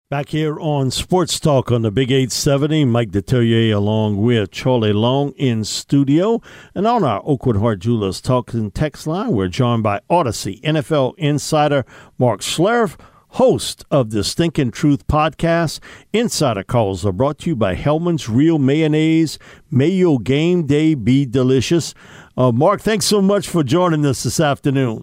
Back here on Sports Talk on the Big 870, Mike Detillier along with Charlie Long in studio. And on our Oakwood Heart Jewelers Talk and Text line, we're joined by Odyssey NFL insider Mark Schlereth, host of the Stinkin' Truth podcast. Insider calls are brought to you by Hellman's Real Mayonnaise. May your game day be delicious. Mark, thanks so much for joining us this afternoon.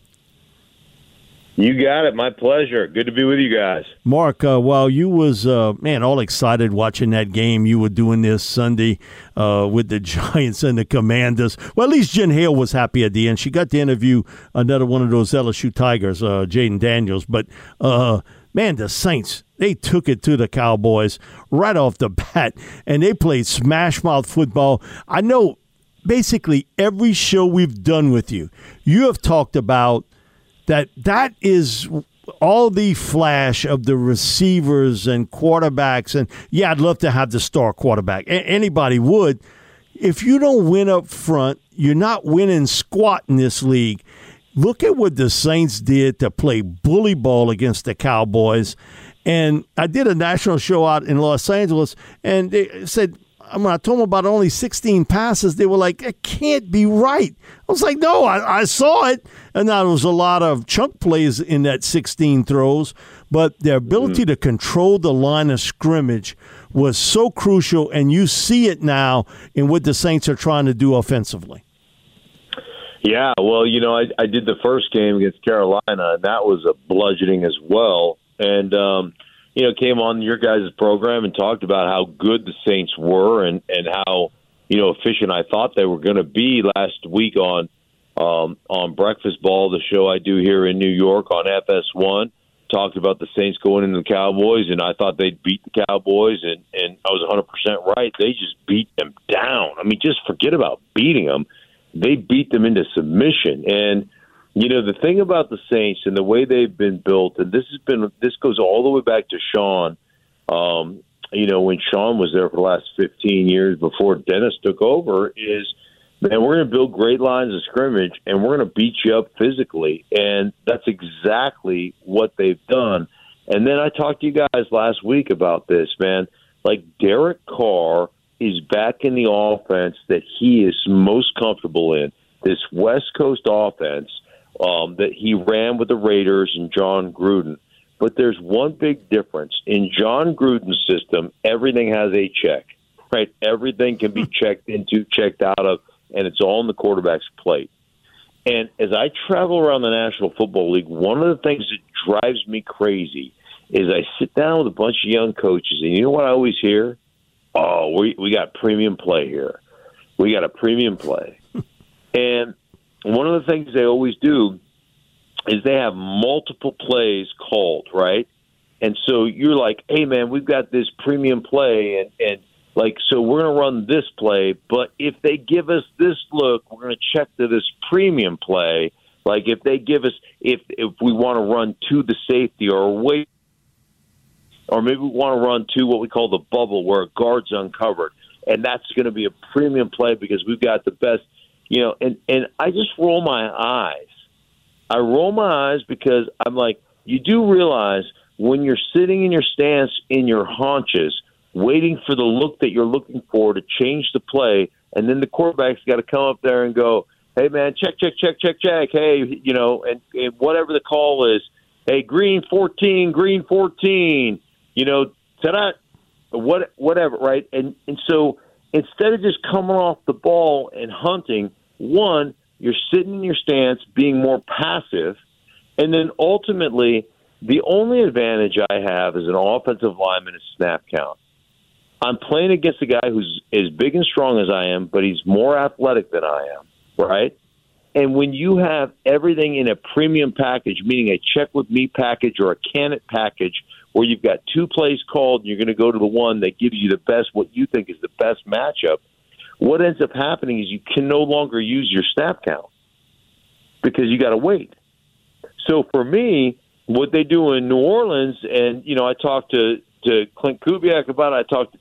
You got it. My pleasure. Good to be with you guys. Mark, while you was, all excited watching that game, you were doing this Sunday with the Giants and the Commanders. Well, at least Jen Hale was happy at the end. She got to interview another one of those LSU Tigers, Jaden Daniels. But, the Saints, they took it to the Cowboys right off the bat, and they played smash-mouth football. I know basically every show we've done with you, you have talked about that is all the flash of the receivers and quarterbacks. And, yeah, I'd love to have the star quarterback. Anybody would. If you don't win up front, you're not winning squat in this league. Look at what the Saints did to play bully ball against the Cowboys. And I did a national show out in Los Angeles, and they said, when I told them about only 16 passes, they were like, it can't be right. I was like, no, I saw it. And now there was a lot of chunk plays in that 16 throws, but their ability to control the line of scrimmage was so crucial, and you see it now in what the Saints are trying to do offensively. Yeah, well, I did the first game against Carolina, and that was a bludgeoning as well. And, came on your guys' program and talked about how good the Saints were and how, efficient I thought they were going to be last week on Breakfast Ball, the show I do here in New York on FS1. Talked about the Saints going into the Cowboys, and I thought they'd beat the Cowboys, and I was 100% right. They just beat them down. I mean, just forget about beating them. They beat them into submission. And the thing about the Saints and the way they've been built, and this goes all the way back to Sean, when Sean was there for the last 15 years before Dennis took over, is, man, we're going to build great lines of scrimmage, and we're going to beat you up physically. And that's exactly what they've done. And then I talked to you guys last week about this, man. Like, Derek Carr is back in the offense that he is most comfortable in, this West Coast offense that he ran with the Raiders and John Gruden. But there's one big difference. In John Gruden's system, everything has a check, right? Everything can be checked into, checked out of, and it's all in the quarterback's plate. And as I travel around the National Football League, one of the things that drives me crazy is I sit down with a bunch of young coaches, and you know what I always hear? Oh, we got premium play here. We got a premium play. And one of the things they always do is they have multiple plays called, right? And so you're like, hey, man, we've got this premium play, and so we're going to run this play, but if they give us this look, we're going to check to this premium play. Like if they give us, if we want to run to the safety or away, or maybe we want to run to what we call the bubble where a guard's uncovered, and that's going to be a premium play because we've got the best, and I just roll my eyes. I roll my eyes because I'm like, you do realize when you're sitting in your stance in your haunches, waiting for the look that you're looking for to change the play, and then the quarterback's got to come up there and go, hey, man, check. Hey, and whatever the call is, hey, green 14, ta-da, whatever, right? And so instead of just coming off the ball and hunting, one, you're sitting in your stance, being more passive, and then ultimately the only advantage I have as an offensive lineman is snap count. I'm playing against a guy who's as big and strong as I am, but he's more athletic than I am, right? And when you have everything in a premium package, meaning a check with me package or a can it package, where you've got two plays called and you're going to go to the one that gives you the best, what you think is the best matchup, what ends up happening is you can no longer use your snap count because you got to wait. So for me, what they do in New Orleans, and, I talked to Clint Kubiak about it. I talked to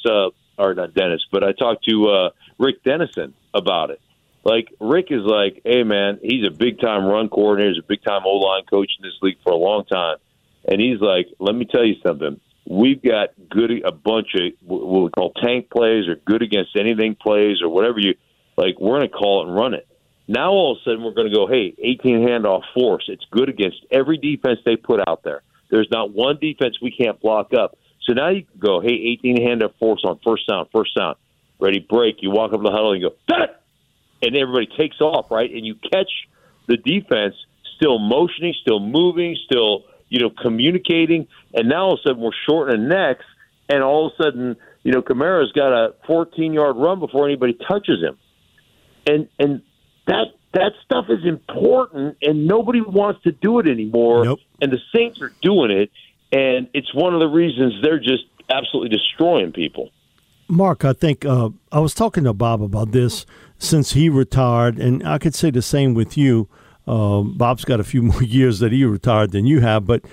I talked to Rick Dennison about it. Like, Rick is like, hey, man, he's a big-time run coordinator. He's a big-time O-line coach in this league for a long time. And he's like, let me tell you something. We've got a bunch of what we call tank plays or good against anything plays or whatever we're going to call it and run it. Now all of a sudden we're going to go, hey, 18 handoff force. It's good against every defense they put out there. There's not one defense we can't block up. So now you can go, hey, 18 handoff force on first down. Ready, break. You walk up to the huddle and you go, got it! And everybody takes off, right? And you catch the defense still motioning, still moving, still communicating. And now all of a sudden we're shortening necks, and all of a sudden, Kamara's got a 14-yard run before anybody touches him. And that stuff is important, and nobody wants to do it anymore. Nope. And the Saints are doing it, and it's one of the reasons they're just absolutely destroying people. Mark, I think I was talking to Bob about this since he retired, and I could say the same with you. Bob's got a few more years that he retired than you have, but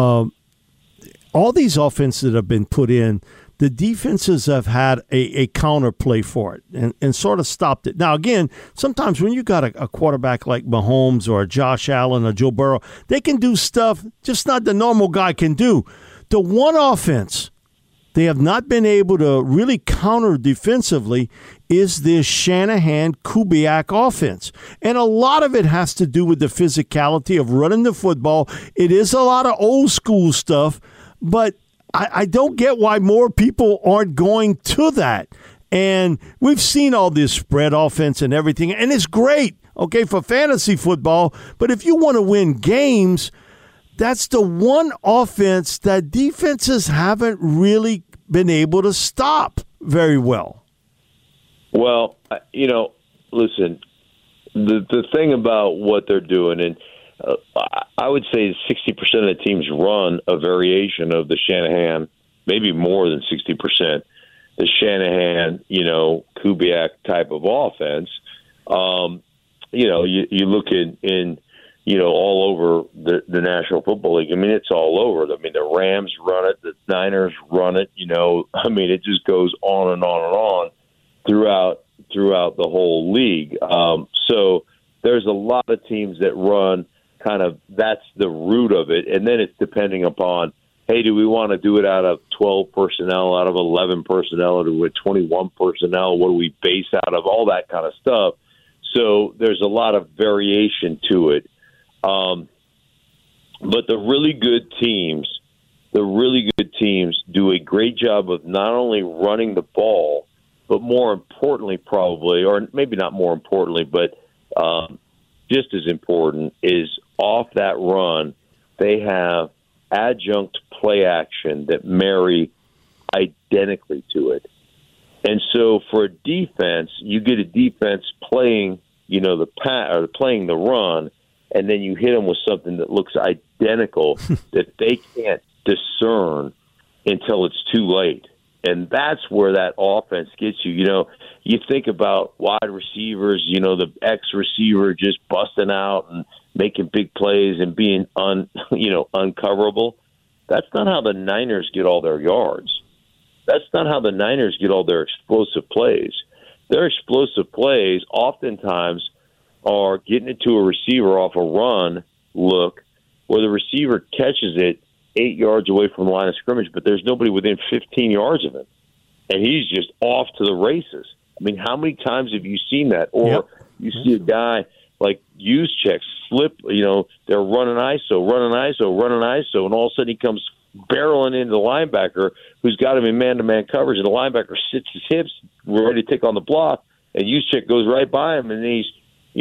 all these offenses that have been put in, the defenses have had a counterplay for it and sort of stopped it. Now, again, sometimes when you got a quarterback like Mahomes or Josh Allen or Joe Burrow, they can do stuff just not the normal guy can do. The one offense they have not been able to really counter defensively is this Shanahan-Kubiak offense. And a lot of it has to do with the physicality of running the football. It is a lot of old school stuff, but I don't get why more people aren't going to that. And we've seen all this spread offense and everything, and it's great, okay, for fantasy football. But if you want to win games, that's the one offense that defenses haven't really been able to stop very well. Well, listen, the thing about what they're doing, and I would say 60% of the teams run a variation of the Shanahan, maybe more than 60%, the Shanahan, Kubiak type of offense. You look in all over the National Football League. I mean, it's all over. I mean, the Rams run it, the Niners run it. It just goes on and on and on throughout the whole league. So there's a lot of teams that run kind of, that's the root of it. And then it's depending upon, hey, do we want to do it out of 12 personnel, out of 11 personnel, or with 21 personnel? What do we base out of? All that kind of stuff. So there's a lot of variation to it. But the really good teams do a great job of not only running the ball, but more importantly, probably, or maybe not more importantly, but just as important is off that run, they have adjunct play action that marry identically to it. And so for a defense, you get a defense playing, playing the run, and then you hit them with something that looks identical that they can't discern until it's too late. And that's where that offense gets you. You think about wide receivers, the X receiver just busting out and making big plays and being uncoverable. That's not how the Niners get all their yards. That's not how the Niners get all their explosive plays. Their explosive plays oftentimes are getting it to a receiver off a run look where the receiver catches it 8 yards away from the line of scrimmage, but there's nobody within 15 yards of him. And he's just off to the races. I mean, how many times have you seen that? Or you see a guy like Juszczyk slip, they're running ISO, and all of a sudden he comes barreling into the linebacker who's got him in man-to-man coverage, and the linebacker sits his hips, ready to take on the block, and Juszczyk goes right by him, and he's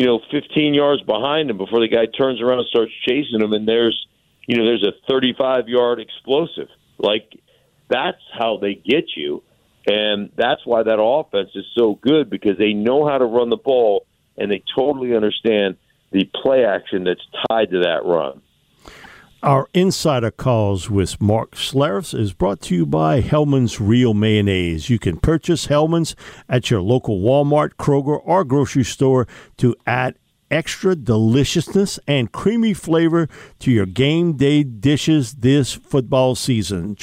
15 yards behind him before the guy turns around and starts chasing him, and there's a 35-yard explosive. Like, that's how they get you, and that's why that offense is so good, because they know how to run the ball, and they totally understand the play action that's tied to that run. Our Insider Calls with Mark Schlereth is brought to you by Hellman's Real Mayonnaise. You can purchase Hellman's at your local Walmart, Kroger, or grocery store to add extra deliciousness and creamy flavor to your game day dishes this football season. Charlie?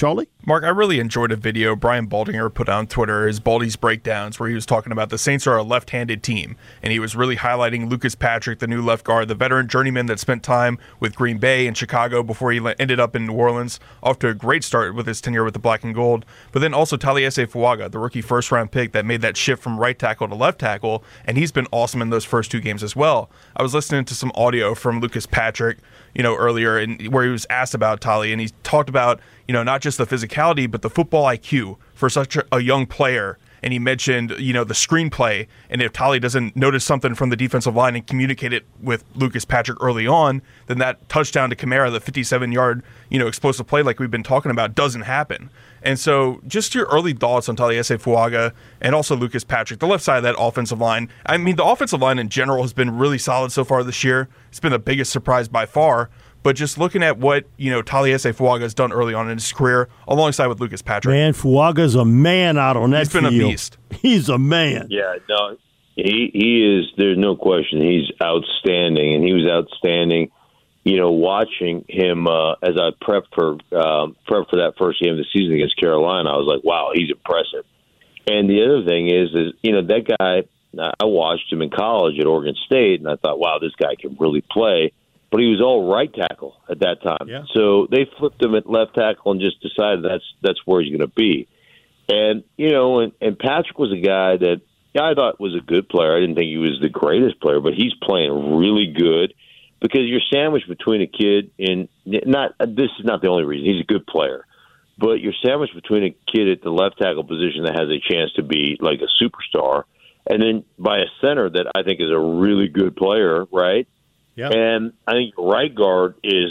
Mark, I really enjoyed a video Brian Baldinger put on Twitter, his Baldy's Breakdowns, where he was talking about the Saints are a left-handed team, and he was really highlighting Lucas Patrick, the new left guard, the veteran journeyman that spent time with Green Bay and Chicago before he ended up in New Orleans, off to a great start with his tenure with the Black and Gold, but then also Taliese Fuaga, the rookie first-round pick that made that shift from right tackle to left tackle, and he's been awesome in those first 2 games as well. I was listening to some audio from Lucas Patrick, earlier, and where he was asked about Tali, and he talked about, not just the physicality, but the football IQ for such a young player. And he mentioned, the screenplay, and if Tali doesn't notice something from the defensive line and communicate it with Lucas Patrick early on, then that touchdown to Kamara, the 57-yard, explosive play like we've been talking about, doesn't happen. And so just your early thoughts on Taliese Fuaga and also Lucas Patrick, the left side of that offensive line. I mean, the offensive line in general has been really solid so far this year. It's been the biggest surprise by far. But just looking at what, Taliese Fuaga has done early on in his career alongside with Lucas Patrick. Man, Fuaga's a man out on that field. He's been a beast. He's a man. Yeah, no, he is. There's no question. He's outstanding, and he was outstanding. Watching him as I prepped for that first game of the season against Carolina, I was like, wow, he's impressive. And the other thing is that guy. I watched him in college at Oregon State, and I thought, wow, this guy can really play. But he was all right tackle at that time. Yeah. So they flipped him at left tackle and just decided that's where he's going to be. And, and Patrick was a guy that I thought was a good player. I didn't think he was the greatest player, but he's playing really good because you're sandwiched between a kid this is not the only reason. He's a good player. But you're sandwiched between a kid at the left tackle position that has a chance to be like a superstar, and then by a center that I think is a really good player, right? Yep. And I think right guard is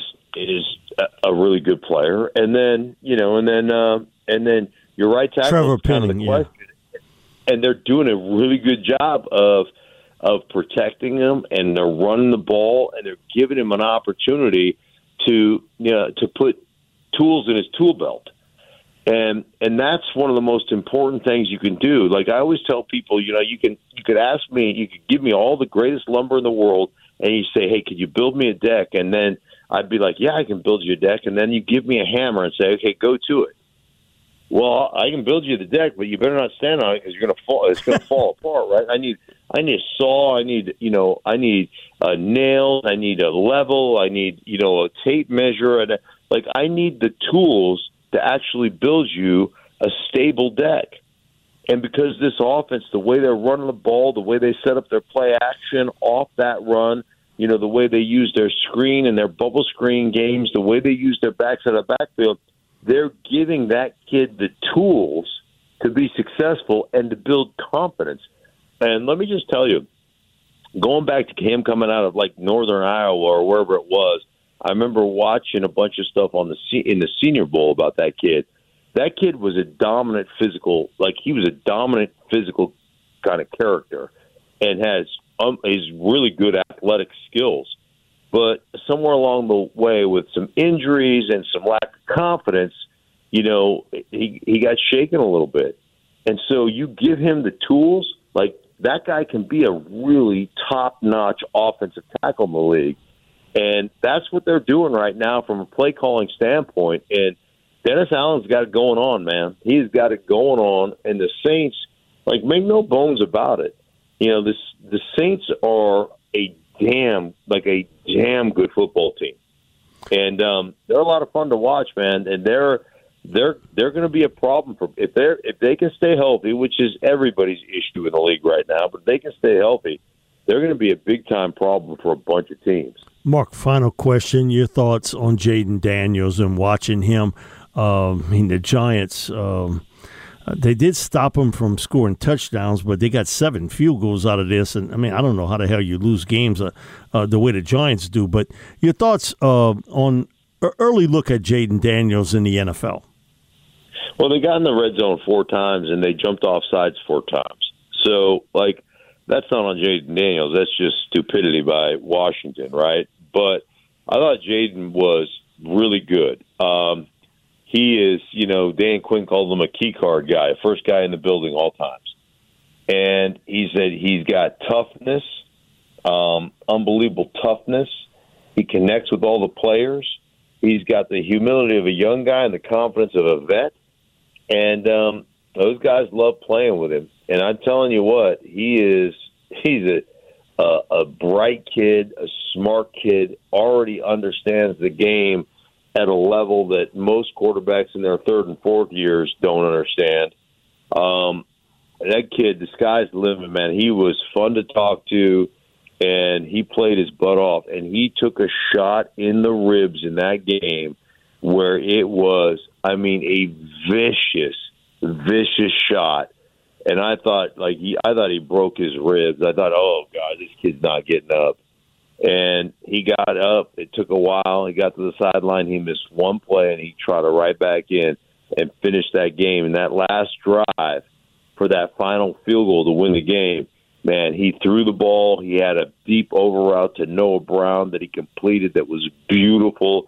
a really good player, and then and then your right tackle Trevor is kind of the question. And they're doing a really good job of protecting him, and they're running the ball, and they're giving him an opportunity to put tools in his tool belt, and that's one of the most important things you can do. Like I always tell people, you could ask me, you could give me all the greatest lumber in the world. And you say, hey, could you build me a deck? And then I'd be like, yeah, I can build you a deck. And then you give me a hammer and say, okay, go to it. Well, I can build you the deck, but you better not stand on it because you're going to fall. It's going to fall apart, right? I need a saw. I need a nail. I need a level. I need a tape measure. And I need the tools to actually build you a stable deck. And because this offense, the way they're running the ball, the way they set up their play action off that run, the way they use their screen and their bubble screen games, the way they use their backs out of the backfield, they're giving that kid the tools to be successful and to build confidence. And let me just tell you, going back to him coming out of Northern Iowa or wherever it was, I remember watching a bunch of stuff in the Senior Bowl about that kid. That kid was a dominant physical, kind of character, and has he's really good athletic skills. But somewhere along the way, with some injuries and some lack of confidence, he got shaken a little bit. And so you give him the tools, that guy can be a really top-notch offensive tackle in the league. And that's what they're doing right now from a play calling standpoint. And Dennis Allen's got it going on, man. He's got it going on, and the Saints, make no bones about it. The Saints are a damn good football team, and they're a lot of fun to watch, man. And they're going to be a problem for if they can stay healthy, which is everybody's issue in the league right now. But if they can stay healthy, they're going to be a big time problem for a bunch of teams. Mark, final question: your thoughts on Jayden Daniels and watching him? The Giants, they did stop him from scoring touchdowns, but they got 7 field goals out of this. And, I don't know how the hell you lose games the way the Giants do. But your thoughts on an early look at Jayden Daniels in the NFL? Well, they got in the red zone 4 times, and they jumped off sides 4 times. So, that's not on Jayden Daniels. That's just stupidity by Washington, right? But I thought Jayden was really good. He is, Dan Quinn called him a key card guy, first guy in the building all times. And he said he's got toughness, unbelievable toughness. He connects with all the players. He's got the humility of a young guy and the confidence of a vet. And those guys love playing with him. And I'm telling you what, he's a bright kid, a smart kid, already understands the game at a level that most quarterbacks in their third and fourth years don't understand. That kid, the sky's the limit, man. He was fun to talk to, and he played his butt off. And he took a shot in the ribs in that game where it was, I mean, a vicious shot. And I thought he broke his ribs. I thought, oh God, this kid's not getting up. And he got up. It took a while. He got to the sideline. He missed one play, and he trotted right back in and finished that game. And that last drive for that final field goal to win the game, man, he threw the ball. He had a deep over route to Noah Brown that he completed that was beautiful.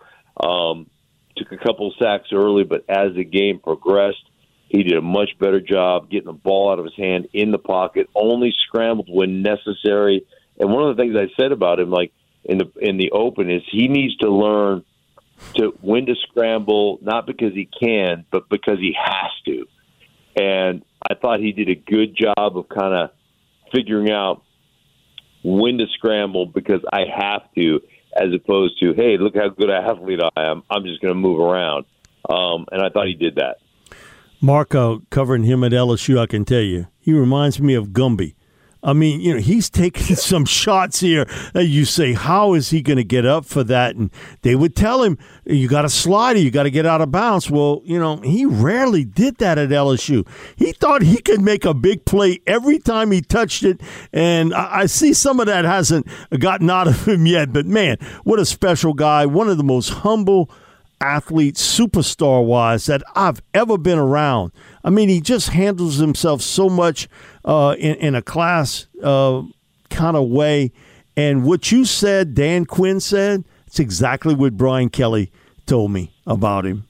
Took a couple sacks early, but as the game progressed, he did a much better job getting the ball out of his hand in the pocket, only scrambled when necessary. And one of the things I said about him, like in the open, is he needs to learn when to scramble, not because he can, but because he has to. And I thought he did a good job of kind of figuring out when to scramble because I have to, as opposed to, hey, look how good an athlete I am. I'm just going to move around. And I thought he did that. Mark, covering him at LSU, I can tell you, he reminds me of Gumby. I mean, he's taking some shots here that you say, how is he going to get up for that? And they would tell him, you got to slide it, you got to get out of bounds. Well, he rarely did that at LSU. He thought he could make a big play every time he touched it, and I see some of that hasn't gotten out of him yet. But, man, what a special guy, one of the most humble athlete, superstar-wise, that I've ever been around. I mean, he just handles himself so much in a class kind of way. And what you said, Dan Quinn said, it's exactly what Brian Kelly told me about him.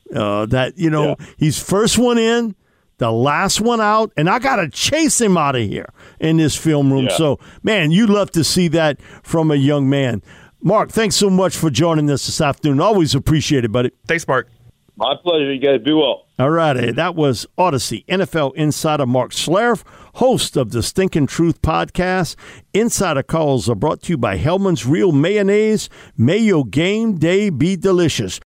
He's first one in, the last one out, and I got to chase him out of here in this film room. Yeah. So, man, you love to see that from a young man. Mark, thanks so much for joining us this afternoon. Always appreciate it, buddy. Thanks, Mark. My pleasure. You guys be well. All righty. That was Odyssey NFL insider Mark Schlereth, host of the Stinkin' Truth podcast. Insider calls are brought to you by Hellman's Real Mayonnaise. May your game day be delicious.